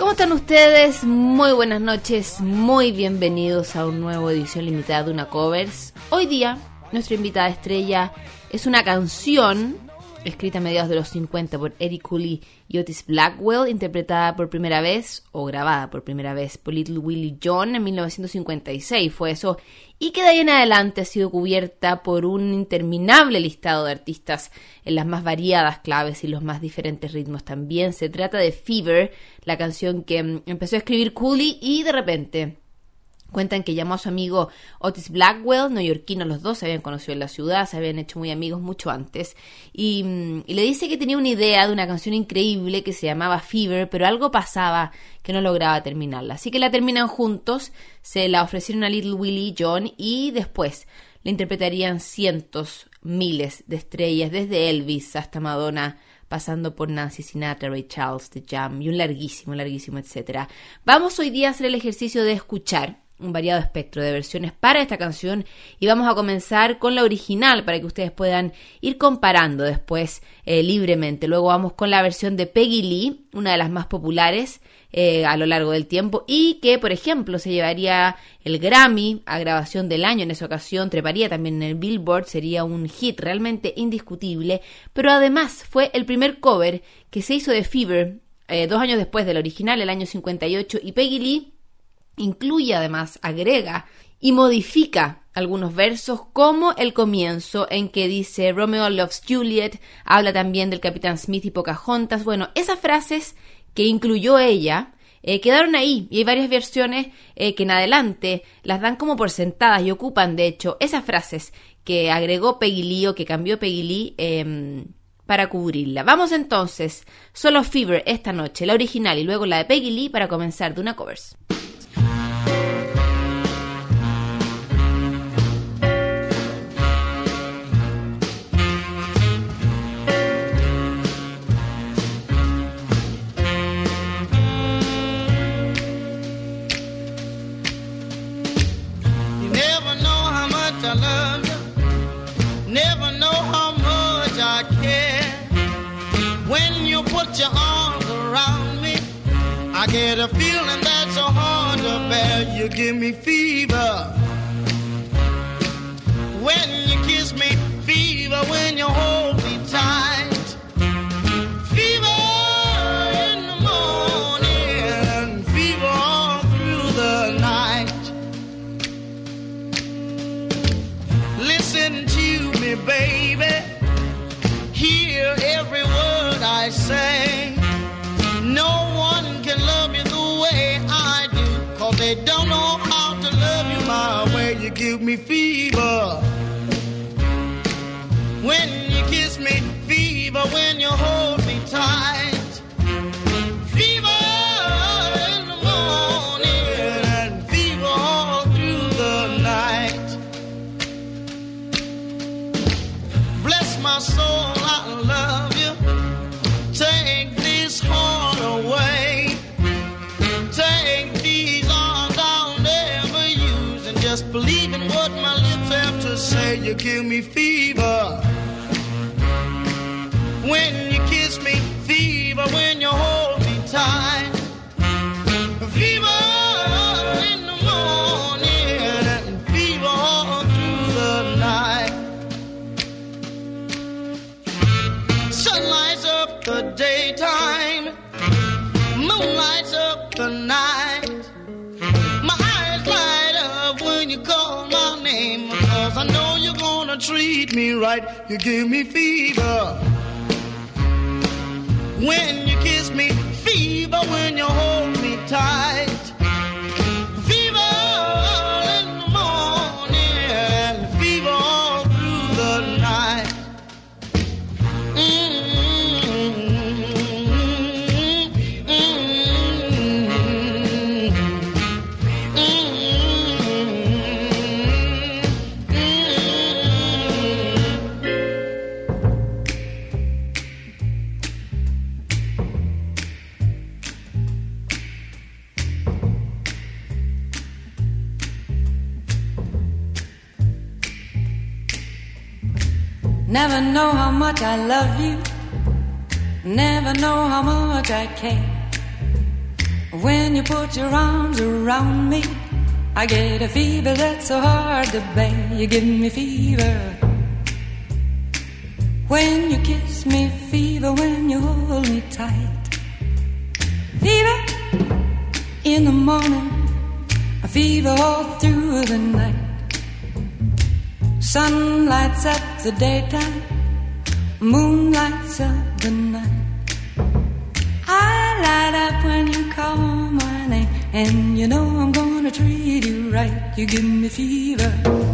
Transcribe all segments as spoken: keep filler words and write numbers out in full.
¿Cómo están ustedes? Muy buenas noches, muy bienvenidos a una nueva edición limitada de Una Covers. Hoy día, nuestra invitada estrella es una canción escrita a mediados de los cincuenta por Eddie Cooley y Otis Blackwell, interpretada por primera vez, o grabada por primera vez, por Little Willie John en mil novecientos cincuenta y seis, fue eso, y que de ahí en adelante ha sido cubierta por un interminable listado de artistas en las más variadas claves y los más diferentes ritmos también. Se trata de Fever, la canción que empezó a escribir Cooley y de repente cuentan que llamó a su amigo Otis Blackwell, neoyorquinos los dos, se habían conocido en la ciudad, se habían hecho muy amigos mucho antes, y, y le dice que tenía una idea de una canción increíble que se llamaba Fever, pero algo pasaba que no lograba terminarla. Así que la terminan juntos, se la ofrecieron a Little Willie John y después la interpretarían cientos, miles de estrellas, desde Elvis hasta Madonna, pasando por Nancy Sinatra, Ray Charles, The Jam y un larguísimo, larguísimo, etcétera. Vamos hoy día a hacer el ejercicio de escuchar un variado espectro de versiones para esta canción y vamos a comenzar con la original para que ustedes puedan ir comparando después eh, libremente. Luego vamos con la versión de Peggy Lee, una de las más populares eh, a lo largo del tiempo y que, por ejemplo, se llevaría el Grammy a grabación del año en esa ocasión, treparía también en el Billboard, sería un hit realmente indiscutible, pero además fue el primer cover que se hizo de Fever eh, dos años después del original, el año cincuenta y ocho, y Peggy Lee incluye además, agrega y modifica algunos versos como el comienzo en que dice Romeo loves Juliet, habla también del Capitán Smith y Pocahontas. Bueno, esas frases que incluyó ella eh, quedaron ahí y hay varias versiones eh, que en adelante las dan como por sentadas y ocupan de hecho esas frases que agregó Peggy Lee o que cambió Peggy Lee eh, para cubrirla. Vamos entonces, solo Fever esta noche, la original y luego la de Peggy Lee para comenzar de Una Covers. Put your arms around me, I get a feeling that's so hard to bear. You give me fever when you kiss me, fever when you hold me tight, fever in the morning, fever all through the night. Listen to me, baby, hear every word I say. No one can love you the way I do, 'cause they don't know how to love you my way. You give me fever when you kiss me, fever when you hold me tight, fever in the morning and fever all through the night. Bless my soul, I love you. Take this heart away. Take these arms I'll never use, and just believe in what my lips have to say. You give me fever when you kiss me, fever when you hold me tight, fever in the morning and fever all through the night. Sun lights up the daytime, moon lights up the night. My eyes light up when you call my name, 'cause I know you're gonna treat me right. You give me fever when you kiss me, fever when you hold me tight, fever in the morning and fever all through the night. Mm. Never know how much I love you, never know how much I care. When you put your arms around me, I get a fever that's so hard to bear. You give me fever. When you kiss me, fever when you hold me tight. Fever in the morning, a fever all through the night. Sun lights up the daytime, moon lights up the night. I light up when you call my name, and you know I'm gonna treat you right. You give me fever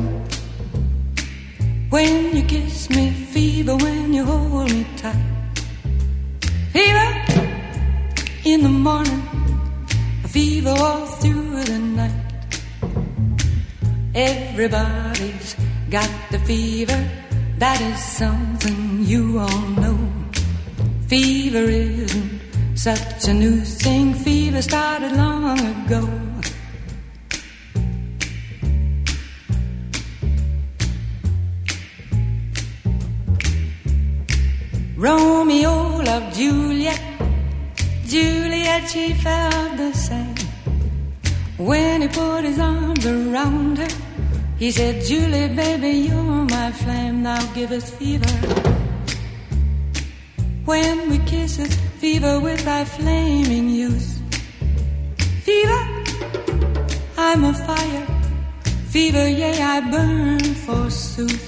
when you kiss me, fever when you hold me tight. Fever in the morning, a fever all through the night. Everybody's got the fever, that is something you all know. Fever isn't such a new thing, fever started long ago. Romeo loved Juliet, Juliet, she felt the same. When he put his arms around her, he said, Julie, baby, you're my flame, now give us fever. When we kiss it, fever with thy flaming youth. Fever, I'm a fire, fever, yea, I burn forsooth.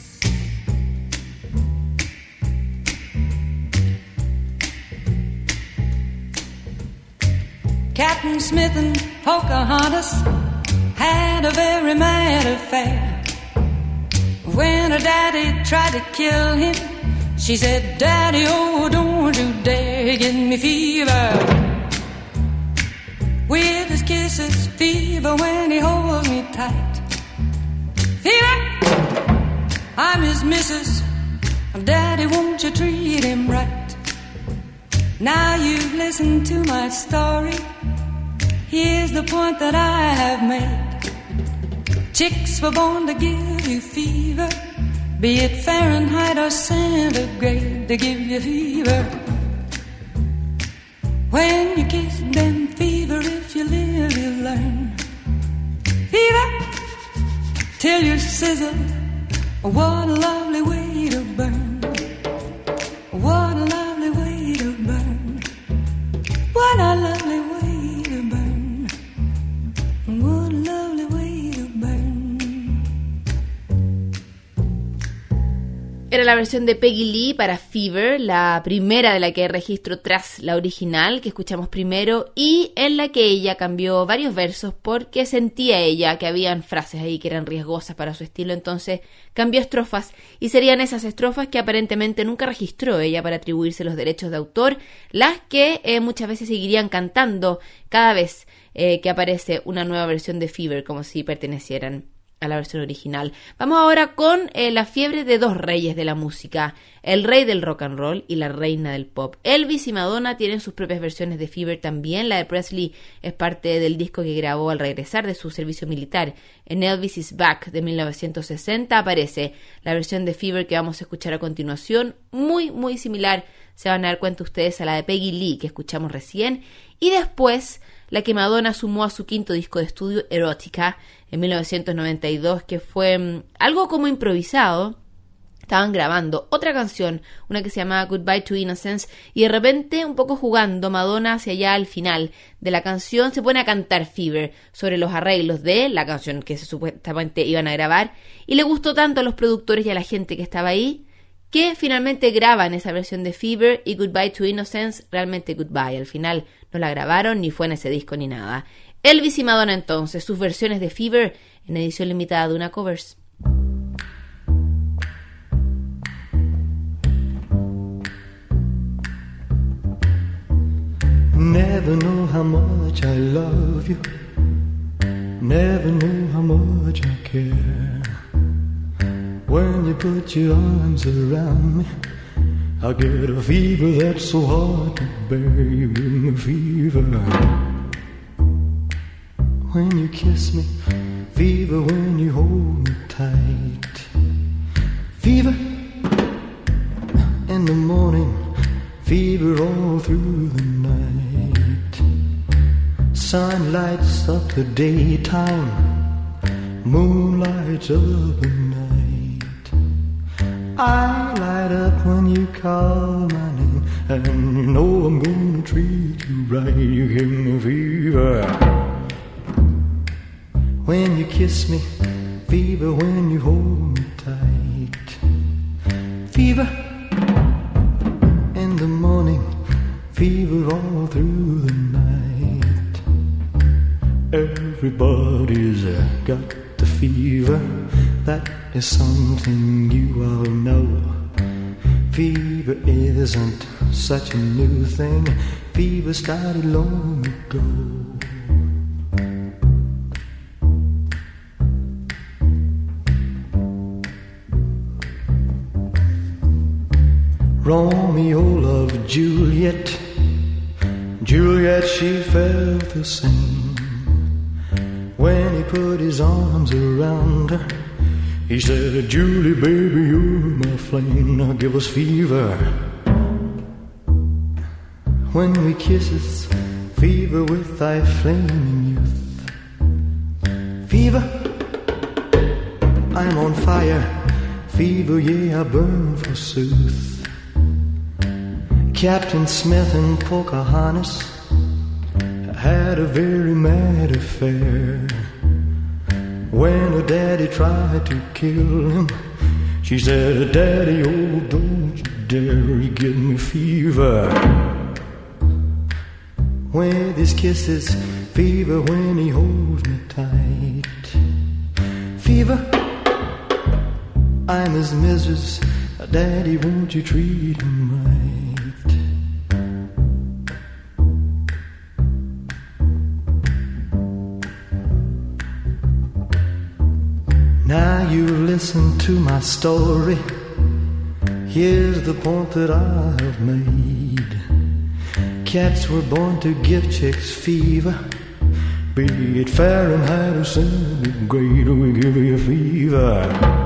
Captain Smith and Pocahontas had a very mad affair. When her daddy tried to kill him, she said, Daddy, oh, don't you dare give me fever. With his kisses, fever when he holds me tight. Fever, I'm his missus, Daddy, won't you treat him right? Now you've listened to my story, here's the point that I have made. Chicks were born to give you fever, be it Fahrenheit or centigrade, to give you fever. When you kiss them, fever, if you live, you learn. Fever, till you sizzle, what a lovely way to burn. What a lovely way to burn. What a lovely way to burn. What a lovely way to burn. Era la versión de Peggy Lee para Fever, la primera de la que hay registro tras la original que escuchamos primero, y en la que ella cambió varios versos porque sentía ella que habían frases ahí que eran riesgosas para su estilo, entonces cambió estrofas, y serían esas estrofas que aparentemente nunca registró ella para atribuirse los derechos de autor, las que eh, muchas veces seguirían cantando cada vez eh, que aparece una nueva versión de Fever, como si pertenecieran a la versión original. Vamos ahora con eh, la fiebre de dos reyes de la música, el rey del rock and roll y la reina del pop. Elvis y Madonna tienen sus propias versiones de Fever también. La de Presley es parte del disco que grabó al regresar de su servicio militar. En Elvis is Back de mil novecientos sesenta aparece la versión de Fever que vamos a escuchar a continuación, muy muy similar, se van a dar cuenta ustedes, a la de Peggy Lee que escuchamos recién, y después la que Madonna sumó a su quinto disco de estudio, Erótica, en mil novecientos noventa y dos, que fue um, algo como improvisado. Estaban grabando otra canción, una que se llamaba Goodbye to Innocence, y de repente, un poco jugando, Madonna hacia allá al final de la canción se pone a cantar Fever sobre los arreglos de la canción que se supuestamente iban a grabar, y le gustó tanto a los productores y a la gente que estaba ahí que finalmente graban esa versión de Fever, y Goodbye to Innocence, realmente Goodbye. Al final no la grabaron, ni fue en ese disco ni nada. Elvis y Madonna entonces, sus versiones de Fever en edición limitada de una covers. Never know how much I love you, never know how much I care. When you put your arms around me, I get a fever that's so hard to bear. You give me fever. When you kiss me, fever when you hold me tight. Fever in the morning, fever all through the night. Sun lights up the daytime, moon lights up the night. I light up when you call my name, and you know I'm gonna treat you right. You give me fever when you kiss me, fever when you hold me tight. Fever in the morning, fever all through the night. Everybody's uh, got the fever, that is something you all know. Fever isn't such a new thing, fever started long ago. Romeo loved Juliet, Juliet she felt the same. When he put his arms around her, he said, Julie, baby, you're my flame, now give us fever. When we kisses, fever with thy flaming youth. Fever, I'm on fire, fever, yeah, I burn forsooth. Captain Smith and Pocahontas had a very mad affair. When her daddy tried to kill him, she said, Daddy, oh, don't you dare, he give me fever. With his kisses, fever when he holds me tight. Fever, I'm his missus, Daddy, won't you treat him right? Now you listen to my story. Here's the point that I have made. Cats were born to give chicks fever, be it Fahrenheit or centigrade, we give you fever.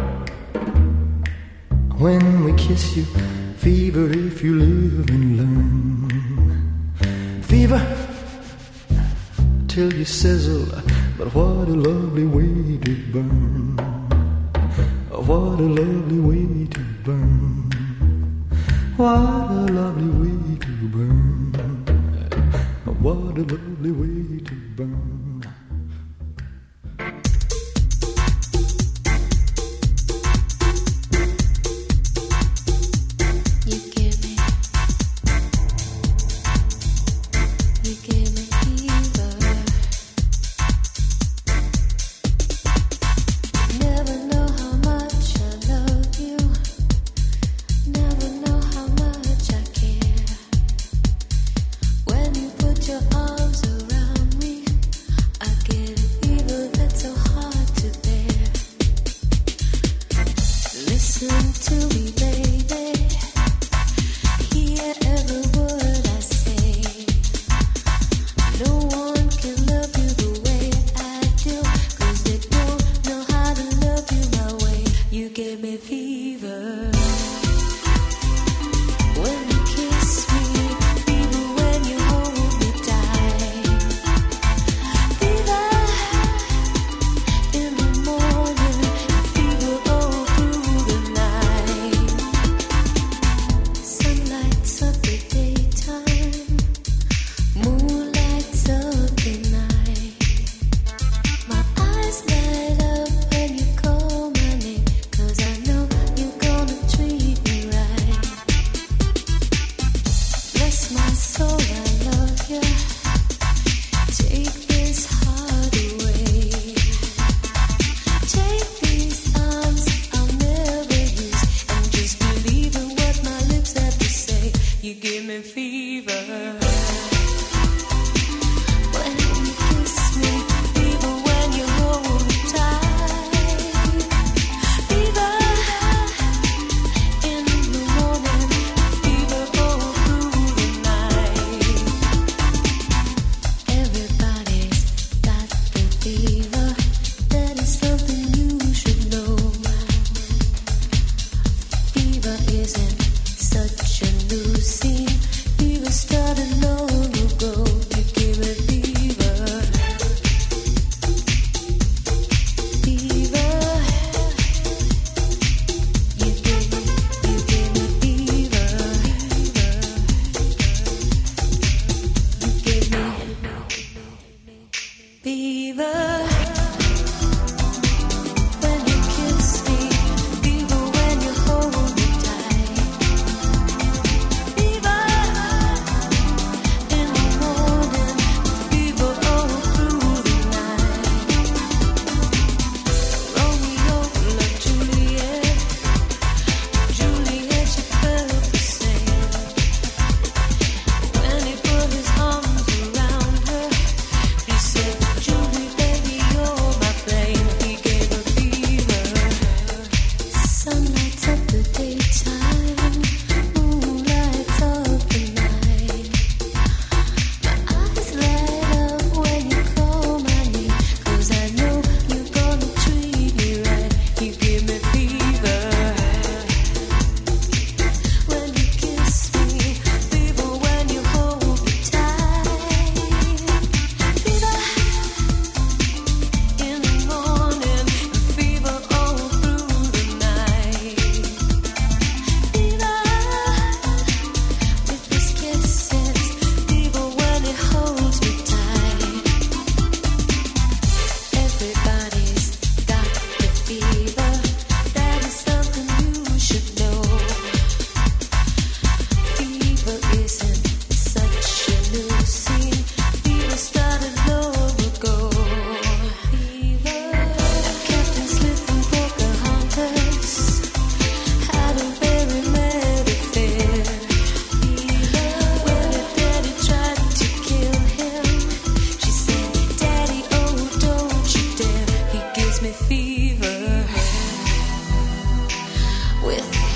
When we kiss you, fever if you live and learn. Fever till you sizzle, but what a lovely way to burn. What a lovely way to burn. What a lovely way to burn. What a lovely way to burn. You give me, you give me fever. Never know how much I love you. Never know how much I care. When you put your arms around me, I get a fever that's so hard to bear. Listen to me, baby. Hear every word I say. No one can love you the way I do, 'cause they don't know how to love you my way. You give me fever. When you kiss me, fever when you hold me tight. Fever in the morning, fever all through the night. Sun lights up the daytime, moon lights up the night. My eyes light up when you call my name, 'cause I know you're gonna treat me right. Bless my soul, I love you. Take this heart away. Take these arms I'll never use, and just believe in what my lips have to say. You give me fever. When you kiss me, fever when you hold me tight. Fever in the morning, fever all through the night. Everybody's got the fever. That is something you should know. Fever isn't such a new scene. Fever started long ago. You give me fever.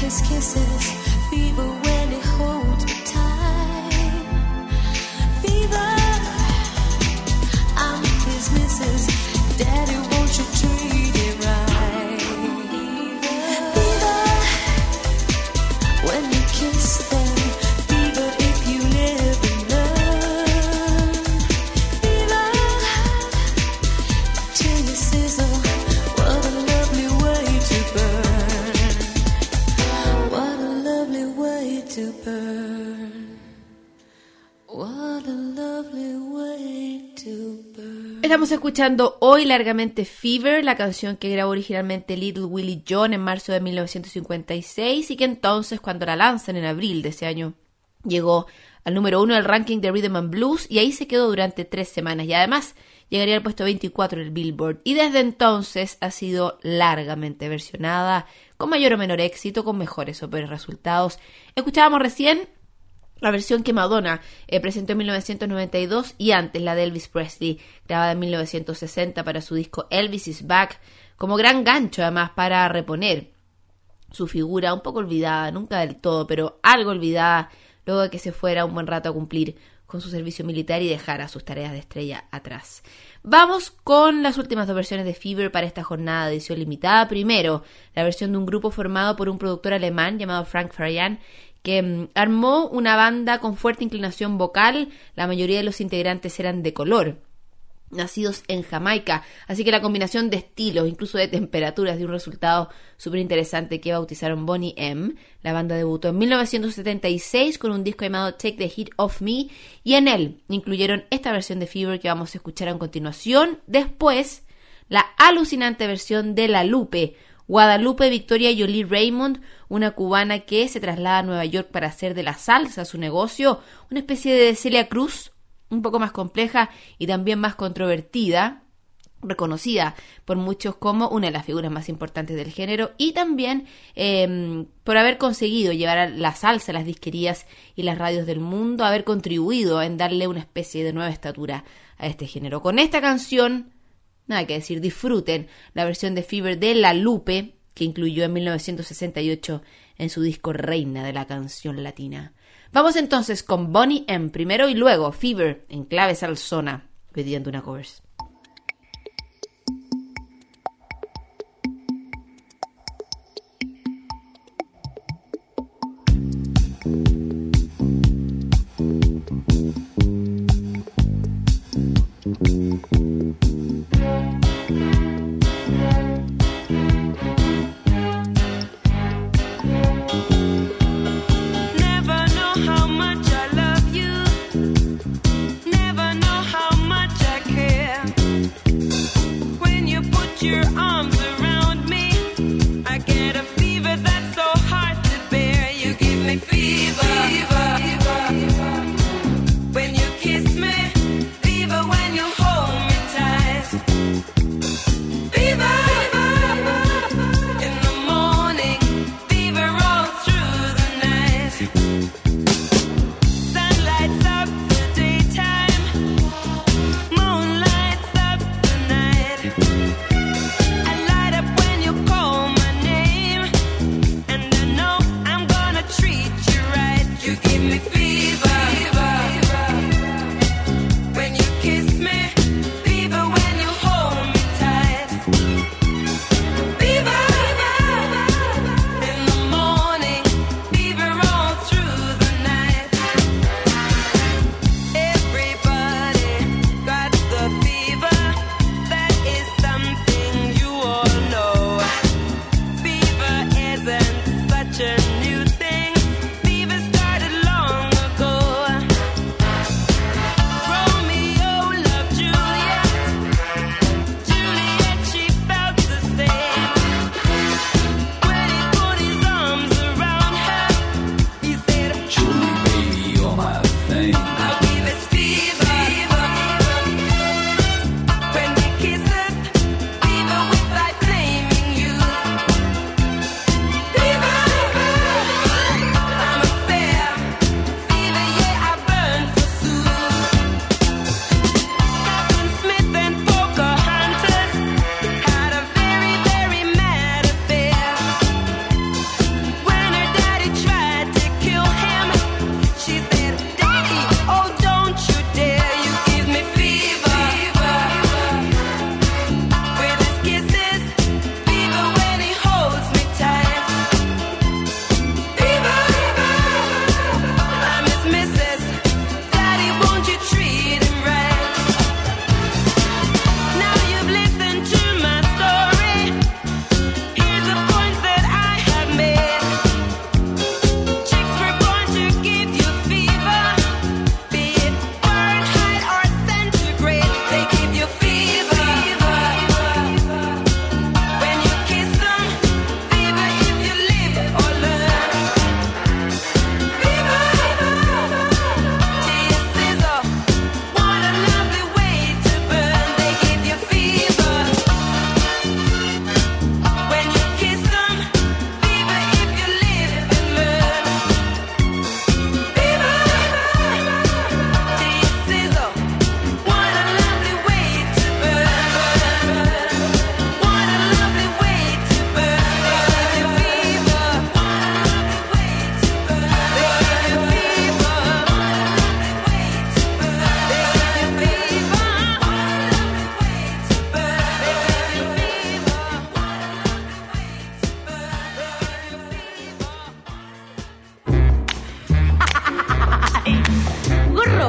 his kisses, fever when he holds me tight. Fever, I'm his missus. Daddy, won't you treat him right? Fever, when you kiss them. Fever, if you live and learn. Fever, till you sizzle. What a lovely way to burn. What a lovely way to burn. What a lovely way to burn. Estamos escuchando hoy largamente Fever, la canción que grabó originalmente Little Willie John en marzo de mil novecientos cincuenta y seis y que entonces, cuando la lanzan en abril de ese año, llegó al número uno del ranking de Rhythm and Blues y ahí se quedó durante tres semanas y además llegaría al puesto veinticuatro en el Billboard y desde entonces ha sido largamente versionada, con mayor o menor éxito, con mejores o peores resultados. Escuchábamos recién la versión que Madonna eh, presentó en mil novecientos noventa y dos y antes la de Elvis Presley, grabada en mil novecientos sesenta para su disco Elvis is Back, como gran gancho además para reponer su figura un poco olvidada, nunca del todo, pero algo olvidada, luego de que se fuera un buen rato a cumplir con su servicio militar y dejara sus tareas de estrella atrás. Vamos con las últimas dos versiones de Fever para esta jornada de edición limitada. Primero, la versión de un grupo formado por un productor alemán llamado Frank Farian, que mm, armó una banda con fuerte inclinación vocal. La mayoría de los integrantes eran de color, nacidos en Jamaica, así que la combinación de estilos, incluso de temperaturas, dio un resultado súper interesante que bautizaron Boney M. La banda debutó en mil novecientos setenta y seis con un disco llamado Take the Heat Off Me y en él incluyeron esta versión de Fever que vamos a escuchar a continuación. Después, la alucinante versión de La Lupe, Guadalupe Victoria Jolie Raymond, una cubana que se traslada a Nueva York para hacer de la salsa su negocio, una especie de Celia Cruz, un poco más compleja y también más controvertida, reconocida por muchos como una de las figuras más importantes del género y también eh, por haber conseguido llevar a la salsa a las disquerías y las radios del mundo, haber contribuido en darle una especie de nueva estatura a este género. Con esta canción, nada que decir, disfruten la versión de Fever de La Lupe, que incluyó en mil novecientos sesenta y ocho en su disco Reina de la Canción Latina. Vamos entonces con Boney M primero y luego Fever en clave salsona, pidiendo una covers. Fever in the morning, fever all through.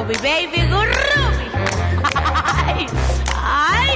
groovy, baby, groovy. Ay, ay.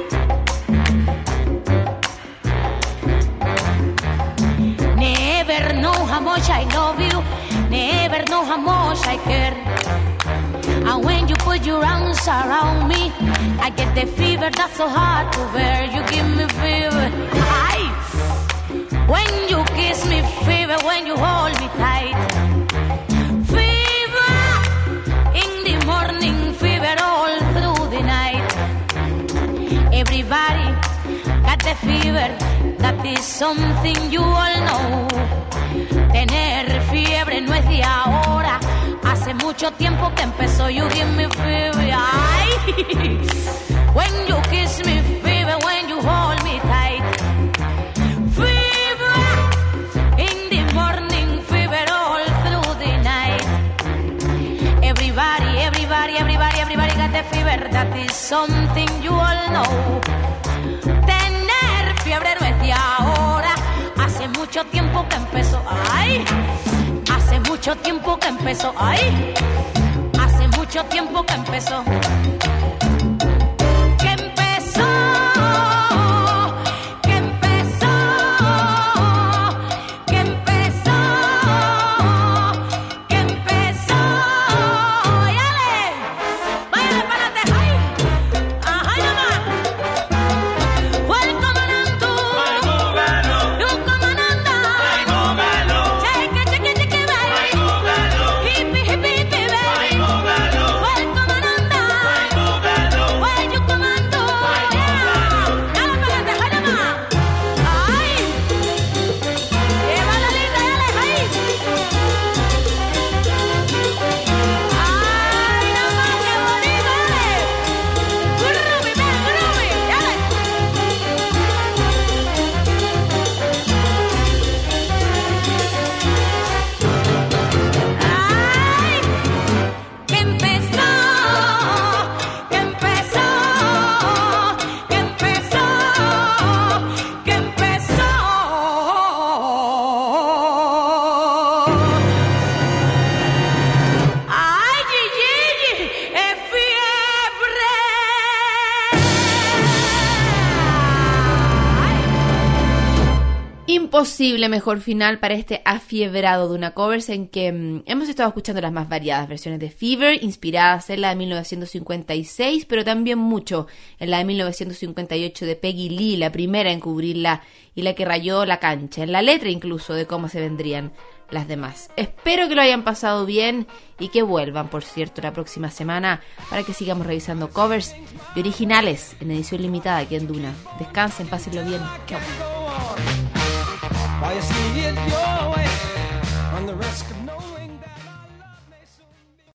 Never know how much I love you. Never know how much I care. And when you put your arms around me, I get the fever that's so hard to bear. You give me fever. Ay. When you kiss me, fever. When you hold me tight, fever. In the morning, fever all through the night. Everybody got the fever. That is something you all know. Tener fiebre no es de ahora. Hace mucho tiempo que empezó. You give me fever. Ay. When you kiss me, fever. When you hold me tight, fever. In the morning, fever all through the night. Everybody, everybody, everybody, everybody got the fever. That is something you all know. Tener fiebre no es de ahora. Hace mucho tiempo que empezó. Ay. Hace mucho tiempo que empezó. Ay. Hace mucho tiempo que empezó. Que empezó. Que empezó. Que empezó. Que empezó. ¡Yale! ¡Váyale para adelante! ¡Ay! ¡Ajá, mamá! ¡Welcome on to! ¡You come on under! Cheque, cheque, cheque, baby! Hippie, hippie, hippie, baby! Welcome on under! Where you come on to? Yeah! ¡Dale para adelante! ¡Ay, mamá! ¡Ay! ¡Lleva la linda! ¡Dale! ¡Ay! ¡Ay, mamá! ¡Qué bonito! ¡Dale! ¡Groovy, man! ¡Groovy! ¡Dale! ¡Ay! Que empezó, que empezó, que empezó, que empezó. Ay, Gigi, es fiebre. Ay. Imposible mejor final para este afiebrado de una covers en que mm, hemos estado escuchando las más variadas versiones de Fever, inspiradas en la de mil novecientos cincuenta y seis, pero también mucho en la de mil novecientos cincuenta y ocho de Peggy Lee, la primera en cubrirla y la que rayó la cancha, en la letra incluso de cómo se vendrían las demás. Espero que lo hayan pasado bien y que vuelvan, por cierto, la próxima semana para que sigamos revisando covers y originales en edición limitada aquí en Duna. Descansen, pásenlo bien. Chao. While you see it, you're